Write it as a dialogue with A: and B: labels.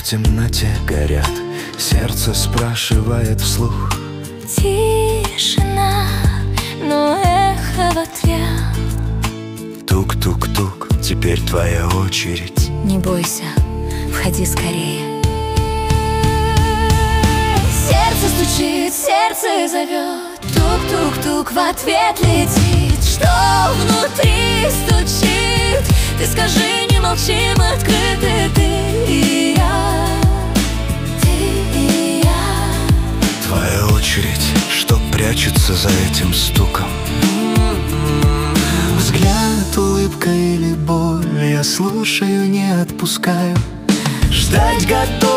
A: темноте горят, сердце спрашивает вслух.
B: Тишина, но эхо в ответ.
A: Тук-тук-тук, теперь твоя очередь.
B: Не бойся, входи скорее. Сердце стучит, сердце зовет. Тук-тук-тук, в ответ летит. Что внутри стучит? Ты скажи, не молчим открыто. Ты и я, ты и я.
A: Твоя очередь, что прячется за этим стуком. Взгляд, улыбка или боль, я слушаю, не отпускаю. Ждать готов.